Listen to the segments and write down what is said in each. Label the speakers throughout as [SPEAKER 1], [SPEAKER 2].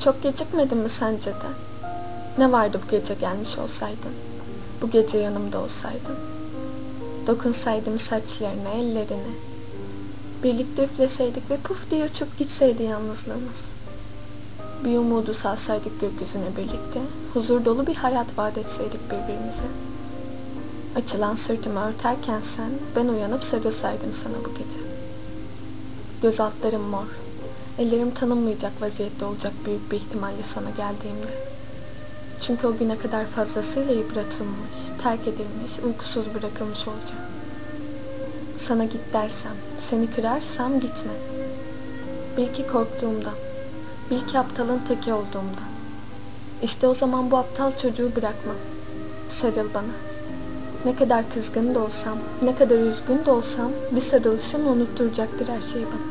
[SPEAKER 1] Çok gecikmedin mi sence de? Ne vardı bu gece gelmiş olsaydın? Bu gece yanımda olsaydın. Dokunsaydım saçlarına, ellerine. Birlikte üfleseydik ve puf diye uçup gitseydi yalnızlığımız. Bir umudu salsaydık gökyüzüne birlikte, huzur dolu bir hayat vaat etseydik birbirimize. Açılan sırtımı örterken sen, ben uyanıp sarılsaydım sana bu gece. Göz altlarım mor, ellerim tanınmayacak vaziyette olacak büyük bir ihtimalle sana geldiğimde. Çünkü o güne kadar fazlasıyla yıpratılmış, terk edilmiş, uykusuz bırakılmış olacağım. Sana git dersem, seni kırarsam gitme. Bil ki korktuğumdan, bil ki aptalın teki olduğumdan. İşte o zaman bu aptal çocuğu bırakma. Sarıl bana. Ne kadar kızgın da olsam, ne kadar üzgün de olsam bir sarılışın unutturacaktır her şeyi bana.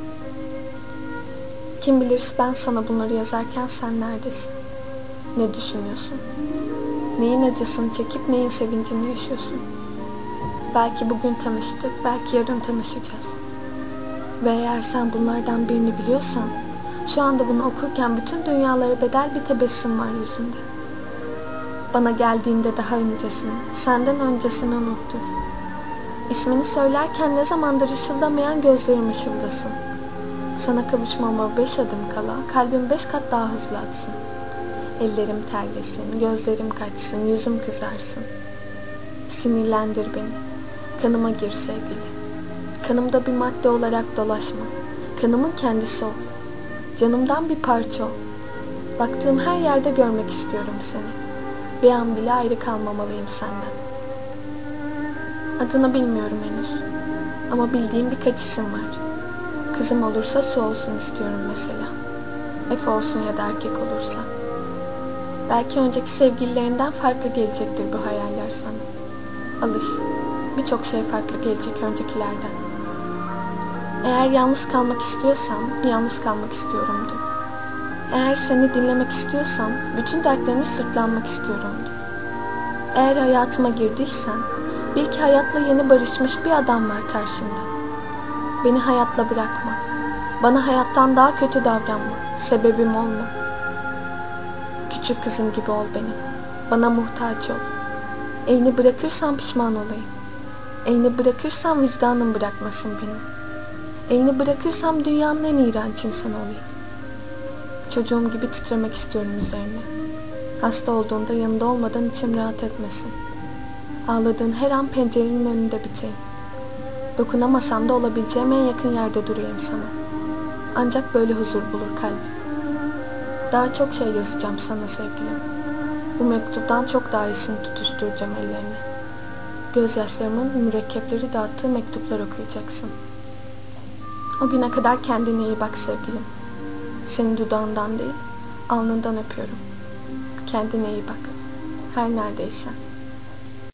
[SPEAKER 1] Kim bilir ben sana bunları yazarken sen neredesin? Ne düşünüyorsun? Neyin acısını çekip neyin sevincini yaşıyorsun? Belki bugün tanıştık, belki yarın tanışacağız. Ve eğer sen bunlardan birini biliyorsan, şu anda bunu okurken bütün dünyalara bedel bir tebessüm var yüzünde. Bana geldiğinde daha öncesini, senden öncesini unuttur. İsmini söylerken ne zamandır ışıldamayan gözlerim ışıldasın. Sana kavuşmama 5 adım kala, kalbim 5 kat daha hızlı atsın. Ellerim terlesin, gözlerim kaçsın, yüzüm kızarsın. Sinirlendir beni, kanıma gir sevgili. Kanımda bir madde olarak dolaşma, kanımın kendisi ol. Canımdan bir parça ol. Baktığım her yerde görmek istiyorum seni. Bir an bile ayrı kalmamalıyım senden. Adını bilmiyorum henüz. Ama bildiğim birkaç isim var. Kızım olursa Su olsun istiyorum mesela. Efe olsun ya da erkek olursa. Belki önceki sevgililerinden farklı gelecektir bu hayaller sana. Alış. Birçok şey farklı gelecek öncekilerden. Eğer yalnız kalmak istiyorsam, yalnız kalmak istiyorumdur. Eğer seni dinlemek istiyorsam, bütün dertlerini sırtlanmak istiyorumdur. Eğer hayatıma girdiysen, bil ki hayatla yeni barışmış bir adam var karşında. Beni hayatla bırakma. Bana hayattan daha kötü davranma. Sebebim olma. Küçük kızım gibi ol benim. Bana muhtaç ol. Elini bırakırsam pişman olayım. Elini bırakırsam vicdanım bırakmasın beni. Elini bırakırsam dünyanın en iğrenç insanı olayım. Çocuğum gibi titremek istiyorum üzerine. Hasta olduğunda yanında olmadan içim rahat etmesin. Ağladığın her an pencerenin önünde biteyim. Dokunamasam da olabileceğim en yakın yerde durayım sana. Ancak böyle huzur bulur kalbim. Daha çok şey yazacağım sana sevgilim. Bu mektuptan çok daha iyisini tutuşturacağım ellerine. Gözyaşlarımın mürekkepleri dağıttığı mektuplar okuyacaksın. O güne kadar kendine iyi bak sevgilim. Seni dudağından değil, alnından öpüyorum. Kendine iyi bak. Her neredeysen.